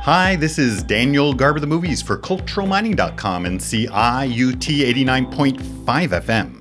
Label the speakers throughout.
Speaker 1: Hi, this is Daniel Garber the Movies for CulturalMining.com and CIUT 89.5 FM.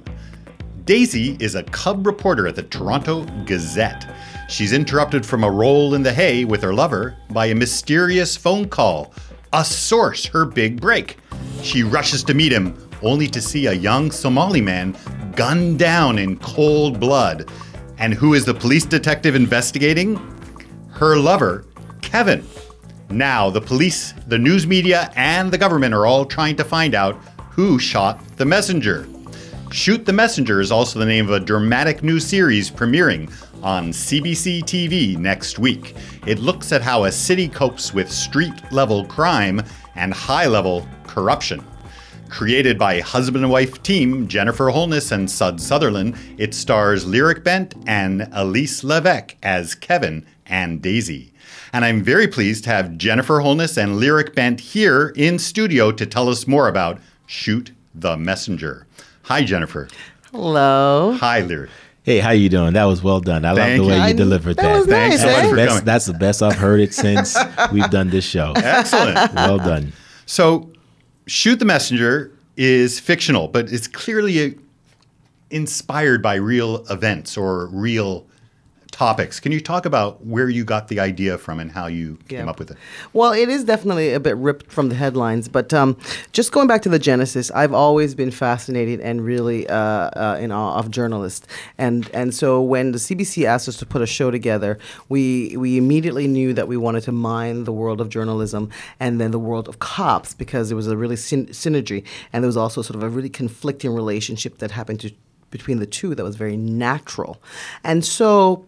Speaker 1: Daisy is a cub reporter at the Toronto Gazette. She's interrupted from a roll in the hay with her lover by a mysterious phone call, a source her big break. She rushes to meet him, only to see a young Somali man gunned down in cold blood. And who is the police detective investigating? Her lover, Kevin. Now, the police, the news media, and the government are all trying to find out who shot the messenger. Shoot the Messenger is also the name of a dramatic new series premiering on CBC TV next week. It looks at how a city copes with street-level crime and high-level corruption. Created by husband and wife team Jennifer Holness and Sud Sutherland, it stars Lyric Bent and Elise Levesque as Kevin and Daisy. And I'm very pleased to have Jennifer Holness and Lyric Bent here in studio to tell us more about Shoot the Messenger. Hi, Jennifer.
Speaker 2: Hello.
Speaker 1: Hi, Lyric.
Speaker 3: Hey, how you doing? That was well done. I love the way you delivered that.
Speaker 2: That was nice,
Speaker 1: Thanks.
Speaker 3: That's the best I've heard it since we've done this show.
Speaker 1: Excellent.
Speaker 3: Well done.
Speaker 1: So, Shoot the Messenger is fictional, but it's clearly inspired by real events or real topics. Can you talk about where you got the idea from and how you came up with it?
Speaker 2: Well, it is definitely a bit ripped from the headlines, but just going back to the genesis, I've always been fascinated and really in awe of journalists. And so when the CBC asked us to put a show together, we immediately knew that we wanted to mine the world of journalism and then the world of cops, because there was a really synergy, and there was also sort of a really conflicting relationship that happened between the two that was very natural. And so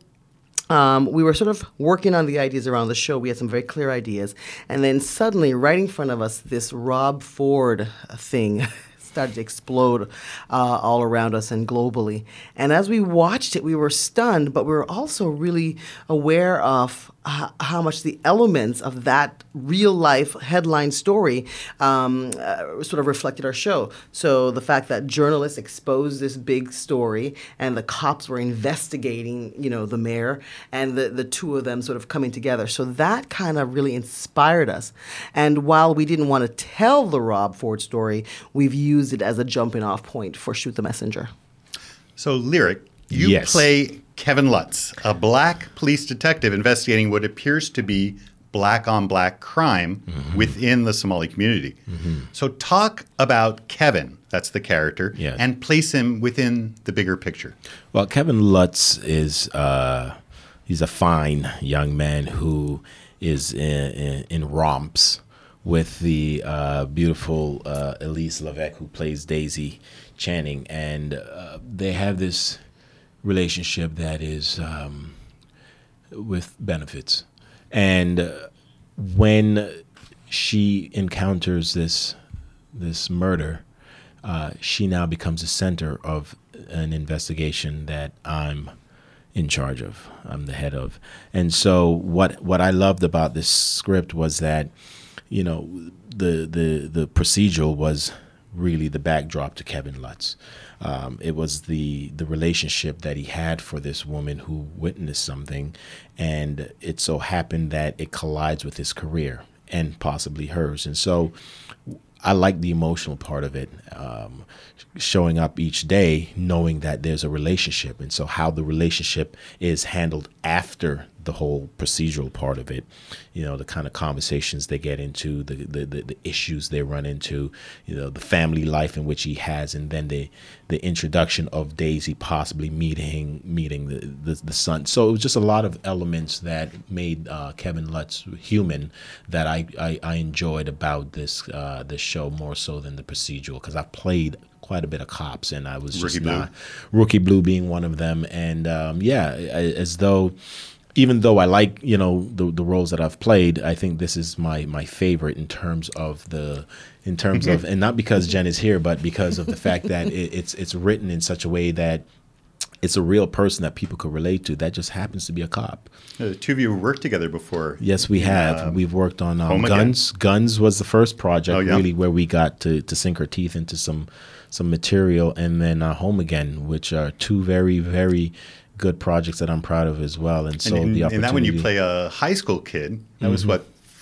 Speaker 2: we were sort of working on the ideas around the show. We had some very clear ideas. And then suddenly, right in front of us, this Rob Ford thing started to explode all around us and globally. And as we watched it, we were stunned, but we were also really aware of how much the elements of that real-life headline story sort of reflected our show. So the fact that journalists exposed this big story and the cops were investigating, the mayor, and the two of them sort of coming together. So that kind of really inspired us. And while we didn't want to tell the Rob Ford story, we've used it as a jumping-off point for Shoot the Messenger.
Speaker 1: So, Lyric, you play Kevin Lutz, a black police detective investigating what appears to be black-on-black crime within the Somali community. So talk about Kevin, that's the character, and place him within the bigger picture.
Speaker 3: Well, Kevin Lutz is he's a fine young man who is in romps with the beautiful Elise Levesque, who plays Daisy Channing, and they have this relationship that is with benefits. And when she encounters this murder, she now becomes the center of an investigation that I'm in charge of. I'm the head of. And so what I loved about this script was that, the procedural was really the backdrop to Kevin Lutz. It was the relationship that he had for this woman who witnessed something, and it so happened that it collides with his career and possibly hers. And so I like the emotional part of it, showing up each day knowing that there's a relationship, and so how the relationship is handled after the whole procedural part of it, the kind of conversations they get into, the issues they run into, the family life in which he has, and then the introduction of Daisy possibly meeting the son. So it was just a lot of elements that made Kevin Lutz human that I enjoyed about this show more so than the procedural, because I played quite a bit of cops, and I was just Rookie Blue being one of them, and as though. Even though I like, the roles that I've played, I think this is my favorite in terms of, and not because Jen is here, but because of the fact that it's written in such a way that it's a real person that people could relate to. That just happens to be a cop.
Speaker 1: The two of you worked together before.
Speaker 3: Yes, we have. We've worked on Guns. Guns was the first project, really, where we got to sink our teeth into some material, and then Home Again, which are two very, very good projects that I'm proud of as well. And so the opportunity.
Speaker 1: And that when you play a high school kid, that was what,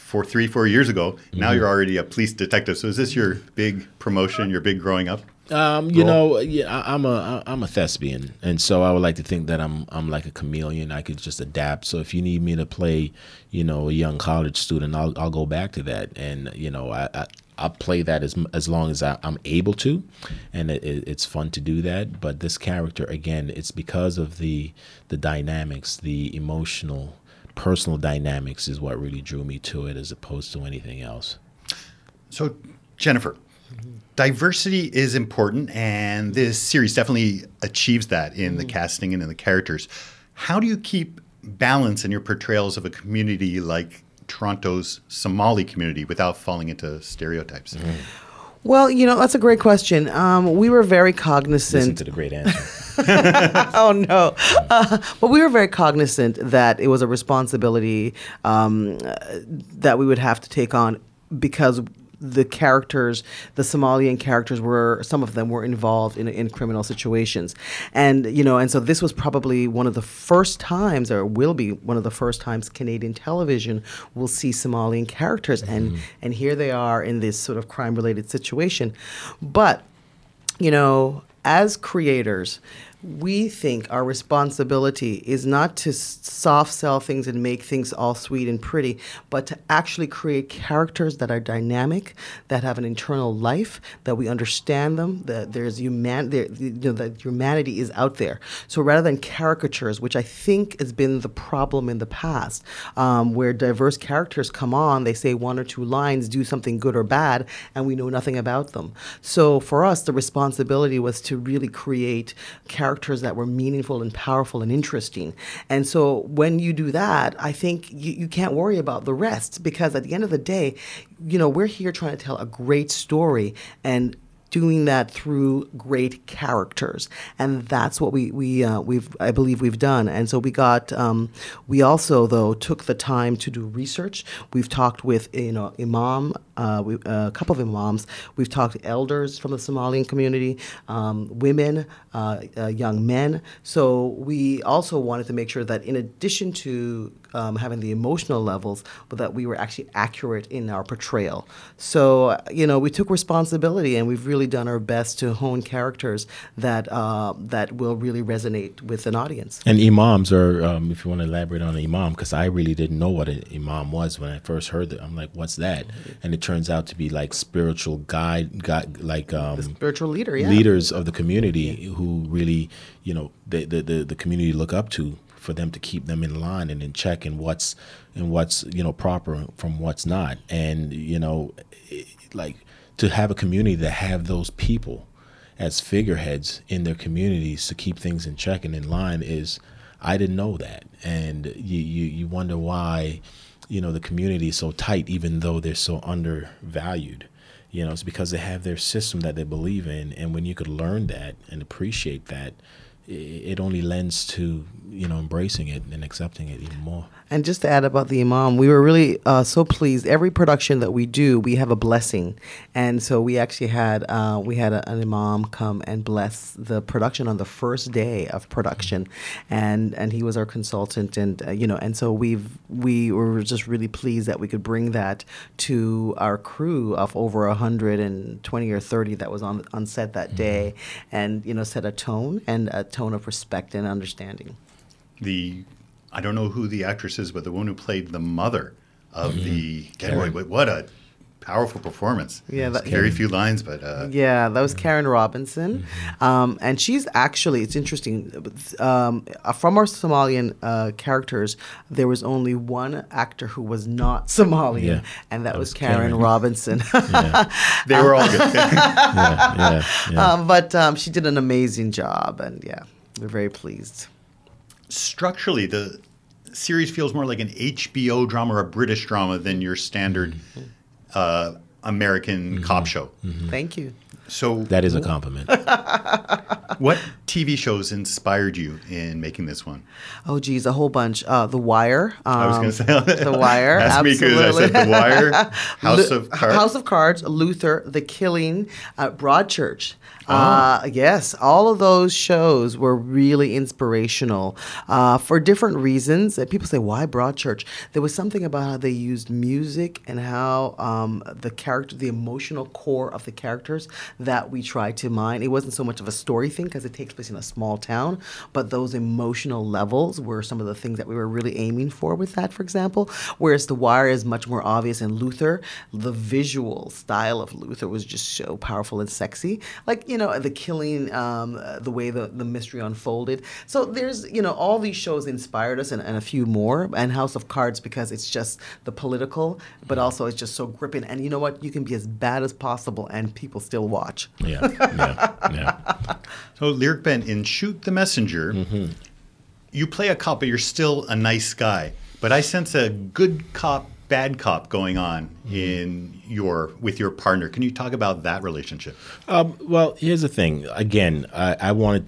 Speaker 1: for 3-4 years ago. Now you're already a police detective. So is this your big promotion, your big growing up?
Speaker 3: You know, yeah, I'm a thespian, and so I would like to think that I'm like a chameleon. I could just adapt. So if you need me to play, you know, a young college student, I'll go back to that, and you know, I'll play that as long as I'm able to, and it's fun to do that. But this character, again, it's because of the dynamics, the emotional, personal dynamics, is what really drew me to it, as opposed to anything else.
Speaker 1: So, Jennifer. Diversity is important, and this series definitely achieves that in the casting and in the characters. How do you keep balance in your portrayals of a community like Toronto's Somali community without falling into stereotypes?
Speaker 2: Well, you know, that's a great question. We were very cognizant.
Speaker 3: Listen to the great answer.
Speaker 2: Oh, no. But we were very cognizant that it was a responsibility that we would have to take on, because the characters, the Somalian characters, some of them were involved in criminal situations. And, you know, and so this was probably one of the first times, or will be one of the first times, Canadian television will see Somalian characters. And here they are in this sort of crime-related situation. But, you know, as creators, we think our responsibility is not to soft sell things and make things all sweet and pretty, but to actually create characters that are dynamic, that have an internal life, that we understand them, that there's that humanity is out there. So rather than caricatures, which I think has been the problem in the past, where diverse characters come on, they say one or two lines, do something good or bad, and we know nothing about them. So for us, the responsibility was to really create characters that were meaningful and powerful and interesting. And so when you do that, I think you can't worry about the rest, because at the end of the day, you know, we're here trying to tell a great story, and doing that through great characters, and that's what I believe we've done. And so we also though took the time to do research. We've talked with a couple of imams. We've talked to elders from the Somalian community, women, young men. So we also wanted to make sure that in addition to having the emotional levels, but that we were actually accurate in our portrayal. So, you know, we took responsibility, and we've really done our best to hone characters that will really resonate with an audience.
Speaker 3: And imams are, if you want to elaborate on an imam, because I really didn't know what an imam was when I first heard it. I'm like, what's that? And it turns out to be like spiritual guide like
Speaker 2: the spiritual leader,
Speaker 3: leaders of the community who really, you know, the community look up to, for them to keep them in line and in check, and what's you know, proper from what's not. And you know, like, to have a community that have those people as figureheads in their communities to keep things in check and in line is, I didn't know that. And you wonder why, you know, the community is so tight, even though they're so undervalued. You know, it's because they have their system that they believe in, and when you could learn that and appreciate that, it only lends to, you know, embracing it and accepting it even more.
Speaker 2: And just to add about the imam, we were really so pleased. Every production that we do, we have a blessing, and so we actually had an imam come and bless the production on the first day of production, and he was our consultant, and you know, and so we were just really pleased that we could bring that to our crew of over 120 or 30 that was on set that day, and you know, set a tone of respect and understanding.
Speaker 1: I don't know who the actress is, but the one who played the mother of the getaway. What a powerful performance.
Speaker 2: Yeah,
Speaker 1: very few lines, but
Speaker 2: that was Karen Robinson, and she's actually, it's interesting. From our Somalian characters, there was only one actor who was not Somalian, and that was Karen Robinson.
Speaker 1: They were all good.
Speaker 2: But she did an amazing job, and we're very pleased.
Speaker 1: Structurally, the series feels more like an HBO drama or a British drama than your standard American cop show.
Speaker 2: Thank you.
Speaker 1: So
Speaker 3: That is a compliment.
Speaker 1: what TV shows inspired you in making this one?
Speaker 2: Oh, geez, a whole bunch. The Wire.
Speaker 1: I was going to say
Speaker 2: The Wire.
Speaker 1: Ask me because I said The Wire, House of Cards.
Speaker 2: House of Cards, Luther, The Killing, Broadchurch.
Speaker 1: Oh.
Speaker 2: Yes, all of those shows were really inspirational for different reasons. People say, why Broadchurch? There was something about how they used music and how the emotional core of the characters that we tried to mine. It wasn't so much of a story thing because it takes place in a small town, but those emotional levels were some of the things that we were really aiming for with that, for example. Whereas The Wire is much more obvious in Luther. The visual style of Luther was just so powerful and sexy. Like, The Killing, the way the mystery unfolded. So there's, all these shows inspired us and a few more. And House of Cards because it's just the political, but also it's just so gripping. And you know what? You can be as bad as possible and people still watch.
Speaker 3: Yeah.
Speaker 1: So Lyric Ben, in Shoot the Messenger, you play a cop, but you're still a nice guy. But I sense a good cop, bad cop going on with your partner. Can you talk about that relationship?
Speaker 3: Well, here's the thing. Again, I wanted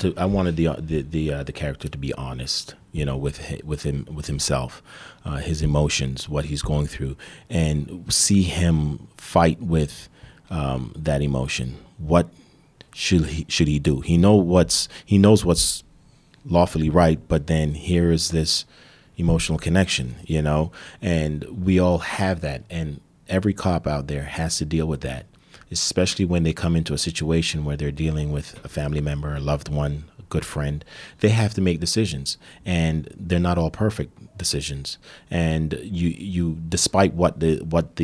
Speaker 3: the character to be honest, with himself, his emotions, what he's going through, and see him fight with that emotion. What should he do? He knows what's lawfully right, but then here is this emotional connection, and we all have that, and every cop out there has to deal with that, especially when they come into a situation where they're dealing with a family member, a loved one, a good friend. They have to make decisions, and they're not all perfect decisions, and you despite what the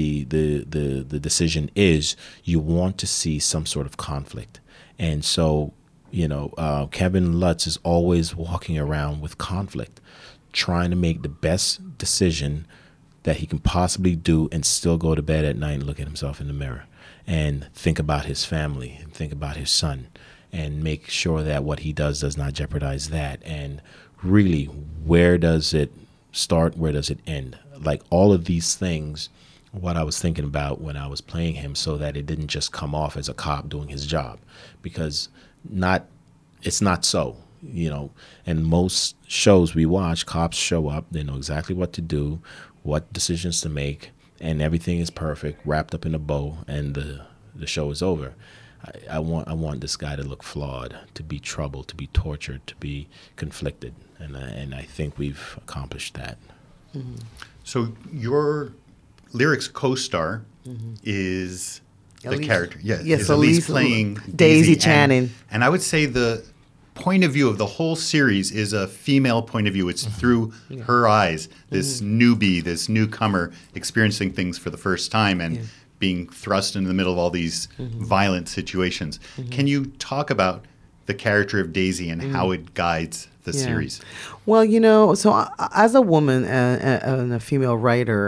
Speaker 3: decision is, you want to see some sort of conflict. And so Kevin Lutz is always walking around with conflict, trying to make the best decision that he can possibly do and still go to bed at night and look at himself in the mirror and think about his family and think about his son and make sure that what he does not jeopardize that. And really, where does it start? Where does it end? Like all of these things, what I was thinking about when I was playing him, so that it didn't just come off as a cop doing his job, because it's not so. And most shows we watch, cops show up, they know exactly what to do, what decisions to make, and everything is perfect, wrapped up in a bow, and the show is over. I want this guy to look flawed, to be troubled, to be tortured, to be conflicted, and I think we've accomplished that.
Speaker 2: Mm-hmm.
Speaker 1: So your Lyric's co-star is the character. Is Elise playing
Speaker 2: Daisy Channing.
Speaker 1: And I would say the point of view of the whole series is a female point of view. It's through her eyes, this newbie, this newcomer experiencing things for the first time and being thrust into the middle of all these violent situations. Can you talk about the character of Daisy and how it guides the series?
Speaker 2: Well, so as a woman and a female writer,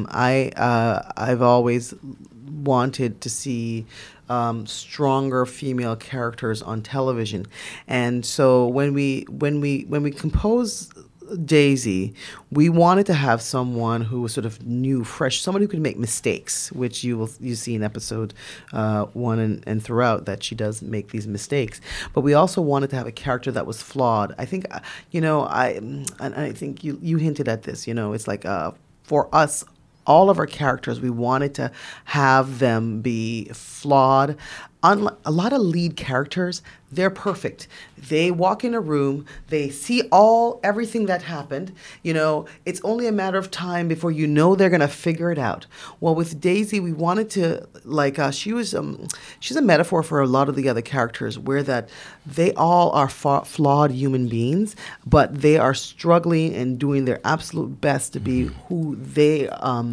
Speaker 2: I've always wanted to see stronger female characters on television, and so when we composed Daisy, we wanted to have someone who was sort of new, fresh, someone who could make mistakes, which you see in episode 1 and throughout that she does make these mistakes. But we also wanted to have a character that was flawed. I think, I think you hinted at this. It's like for us, all of our characters, we wanted to have them be flawed. A lot of lead characters, they're perfect. They walk in a room, they see everything that happened. It's only a matter of time before they're gonna figure it out. Well, with Daisy, we wanted to she's a metaphor for a lot of the other characters, where that they all are flawed human beings, but they are struggling and doing their absolute best to be who they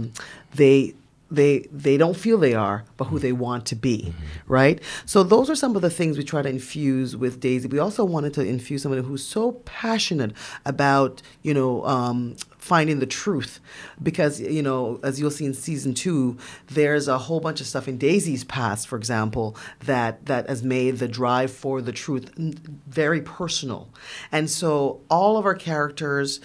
Speaker 2: don't feel they are, but who they want to be, right? So those are some of the things we try to infuse with Daisy. We also wanted to infuse someone who's so passionate about, finding the truth, because as you'll see in season 2, there's a whole bunch of stuff in Daisy's past, for example, that has made the drive for the truth very personal. And so all of our characters,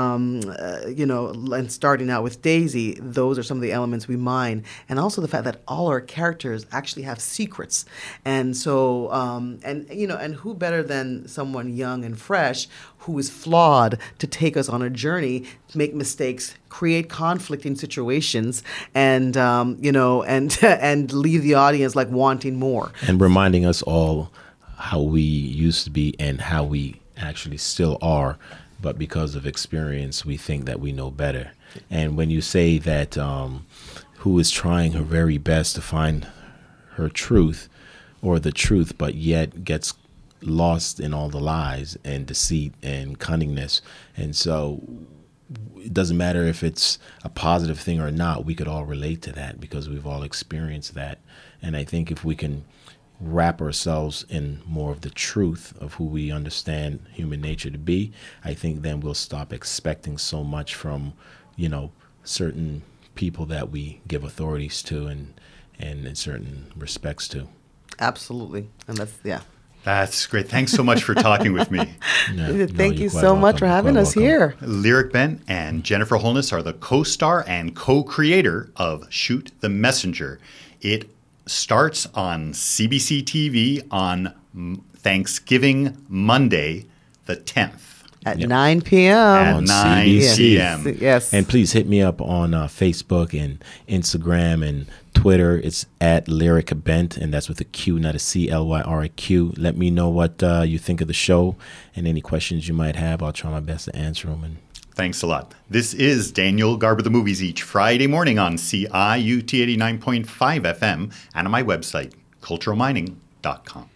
Speaker 2: and starting out with Daisy, those are some of the elements we mine, and also the fact that all our characters actually have secrets. And so and who better than someone young and fresh who is flawed to take us on a journey, make mistakes, create conflicting situations, and and leave the audience like wanting more,
Speaker 3: and reminding us all how we used to be and how we actually still are, but because of experience we think that we know better. And when you say that who is trying her very best to find her truth or the truth, but yet gets lost in all the lies and deceit and cunningness. And so it doesn't matter if it's a positive thing or not, we could all relate to that because we've all experienced that. And I think if we can wrap ourselves in more of the truth of who we understand human nature to be, I think then we'll stop expecting so much from, certain people that we give authorities to and in certain respects to.
Speaker 2: Absolutely. And
Speaker 1: That's great. Thanks so much for talking with me.
Speaker 2: Thank you so much for having us here.
Speaker 1: Lyric Ben and Jennifer Holness are the co-star and co-creator of Shoot the Messenger. It starts on CBC TV on Thanksgiving Monday, the 10th.
Speaker 2: At 9 p.m.
Speaker 1: At 9 p.m.
Speaker 2: Yes.
Speaker 3: And please hit me up on Facebook and Instagram and Twitter. It's at Lyric Bent, and that's with a Q, not a CLYRIQ. Let me know what you think of the show and any questions you might have. I'll try my best to answer them.
Speaker 1: Thanks a lot. This is Daniel Garber the Movies each Friday morning on CIUT 89.5 FM and on my website, culturalmining.com.